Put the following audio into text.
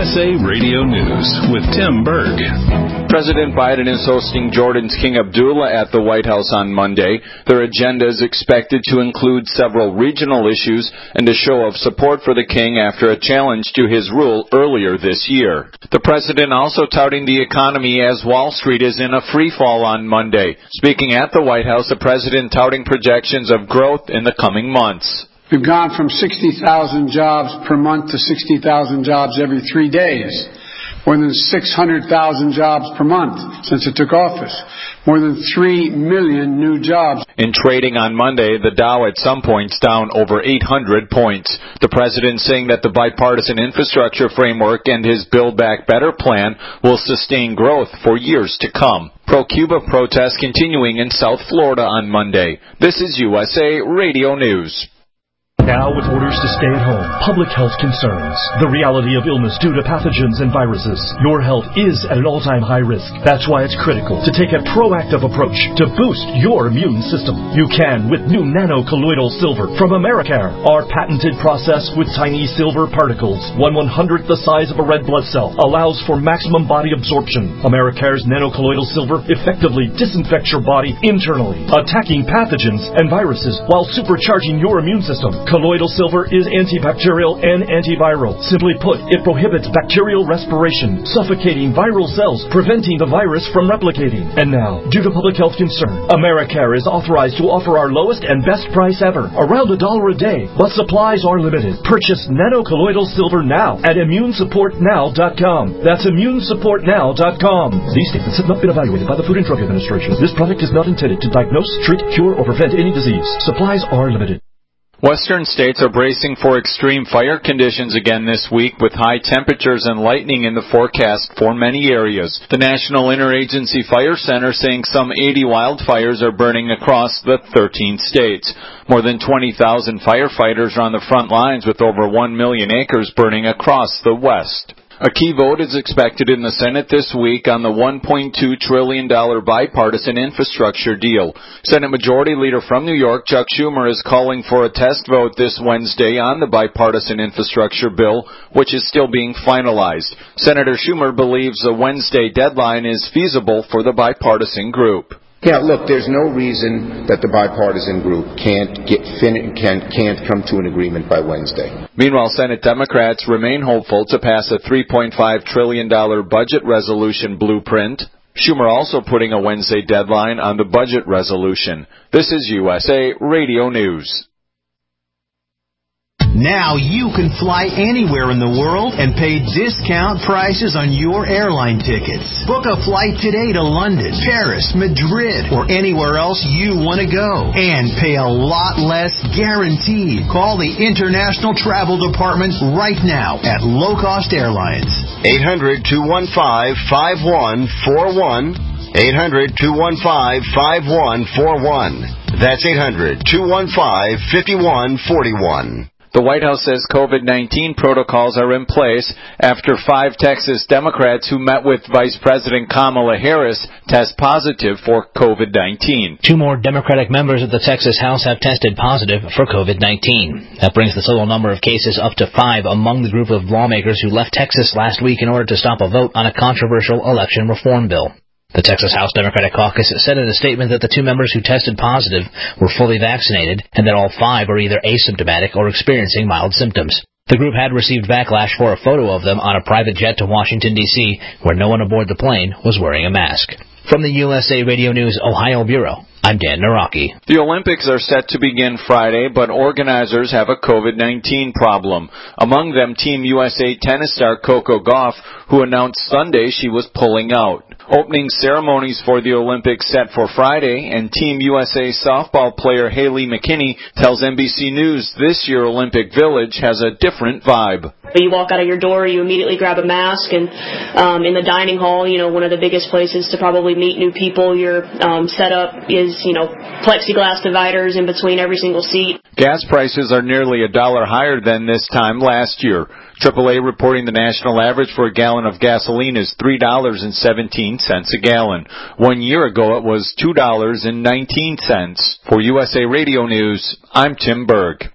USA Radio News with Tim Berg. President Biden is hosting Jordan's King Abdullah at the White House on Monday. Their agenda is expected to include several regional issues and a show of support for the king after a challenge to his rule earlier this year. The president also touting the economy as Wall Street is in a free fall on Monday. Speaking at the White House, the president touting projections of growth in the coming months. We've gone from 60,000 jobs per month to 60,000 jobs every 3 days. More than 600,000 jobs per month since it took office. More than 3 million new jobs. In trading on Monday, the Dow at some points down over 800 points. The president saying that the bipartisan infrastructure framework and his Build Back Better plan will sustain growth for years to come. Pro-Cuba protests continuing in South Florida on Monday. This is USA Radio News. Now with orders to stay at home, public health concerns, the reality of illness due to pathogens and viruses, your health is at an all-time high risk. That's why it's critical to take a proactive approach to boost your immune system. You can with new nano-colloidal silver from Americare. Our patented process with tiny silver particles, 1/100th the size of a red blood cell, allows for maximum body absorption. Americare's nano-colloidal silver effectively disinfects your body internally, attacking pathogens and viruses while supercharging your immune system. Colloidal silver is antibacterial and antiviral. Simply put, it prohibits bacterial respiration, suffocating viral cells, preventing the virus from replicating. And now, due to public health concern, Americare is authorized to offer our lowest and best price ever, around $1 a day, but supplies are limited. Purchase nano-colloidal silver now at immunesupportnow.com. That's immunesupportnow.com. These statements have not been evaluated by the Food and Drug Administration. This product is not intended to diagnose, treat, cure, or prevent any disease. Supplies are limited. Western states are bracing for extreme fire conditions again this week with high temperatures and lightning in the forecast for many areas. The National Interagency Fire Center saying some 80 wildfires are burning across the 13 states. More than 20,000 firefighters are on the front lines with over 1 million acres burning across the West. A key vote is expected in the Senate this week on the $1.2 trillion bipartisan infrastructure deal. Senate Majority Leader from New York, Chuck Schumer, is calling for a test vote this Wednesday on the bipartisan infrastructure bill, which is still being finalized. Senator Schumer believes a Wednesday deadline is feasible for the bipartisan group. Yeah, look, there's no reason that the bipartisan group can't come to an agreement by Wednesday. Meanwhile, Senate Democrats remain hopeful to pass a $3.5 trillion budget resolution blueprint. Schumer also putting a Wednesday deadline on the budget resolution. This is USA Radio News. Now you can fly anywhere in the world and pay discount prices on your airline tickets. Book a flight today to London, Paris, Madrid, or anywhere else you want to go. And pay a lot less guaranteed. Call the International Travel Department right now at Low Cost Airlines. 800-215-5141. 800-215-5141. That's 800-215-5141. The White House says COVID-19 protocols are in place after 5 Texas Democrats who met with Vice President Kamala Harris test positive for COVID-19. 2 more Democratic members of the Texas House have tested positive for COVID-19. That brings the total number of cases up to 5 among the group of lawmakers who left Texas last week in order to stop a vote on a controversial election reform bill. The Texas House Democratic Caucus said in a statement that the 2 members who tested positive were fully vaccinated and that all 5 are either asymptomatic or experiencing mild symptoms. The group had received backlash for a photo of them on a private jet to Washington, D.C., where no one aboard the plane was wearing a mask. From the USA Radio News Ohio Bureau, I'm Dan Naraki. The Olympics are set to begin Friday, but organizers have a COVID-19 problem. Among them, Team USA tennis star Coco Gauff, who announced Sunday she was pulling out. Opening ceremonies for the Olympics set for Friday, and Team USA softball player Haley McKinney tells NBC News this year Olympic Village has a different vibe. You walk out of your door, you immediately grab a mask, and in the dining hall, one of the biggest places to probably meet new people, your setup is, plexiglass dividers in between every single seat. Gas prices are nearly $1 higher than this time last year. AAA reporting the national average for a gallon of gasoline is $3.17 a gallon. 1 year ago, it was $2.19. For USA Radio News, I'm Tim Berg.